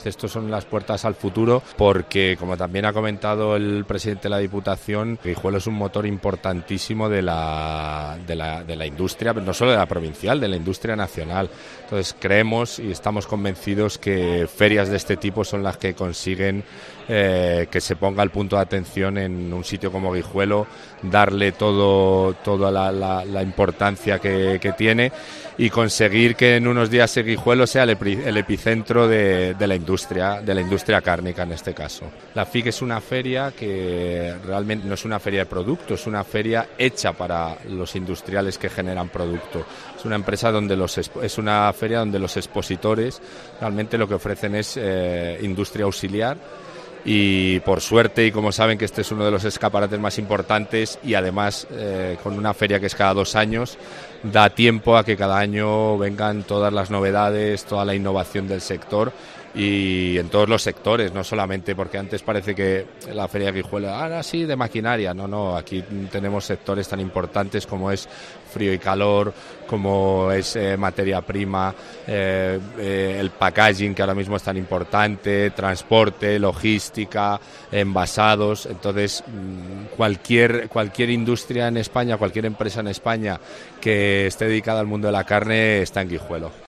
Estos son las puertas al futuro porque, como también ha comentado el presidente de la Diputación, Guijuelo es un motor importantísimo de la industria, no solo de la provincial, de la industria nacional. Entonces creemos y estamos convencidos que ferias de este tipo son las que consiguen que se ponga el punto de atención en un sitio como Guijuelo, darle toda la importancia que tiene y conseguir que en unos días Guijuelo sea el epicentro de la industria cárnica en este caso. La FIC es una feria que realmente no es una feria de producto, es una feria hecha para los industriales que generan producto. Es una empresa es una feria donde los expositores realmente lo que ofrecen es industria auxiliar. Y por suerte, y como saben que este es uno de los escaparates más importantes y además con una feria que es cada 2 años, da tiempo a que cada año vengan todas las novedades, toda la innovación del sector y en todos los sectores, no solamente porque antes parece que la feria de Guijuelo, sí, de maquinaria, no, aquí tenemos sectores tan importantes como es frío y calor, como es materia prima, el packaging que ahora mismo es tan importante, transporte, logística, envasados. Entonces cualquier industria en España, cualquier empresa en España que esté dedicada al mundo de la carne está en Guijuelo.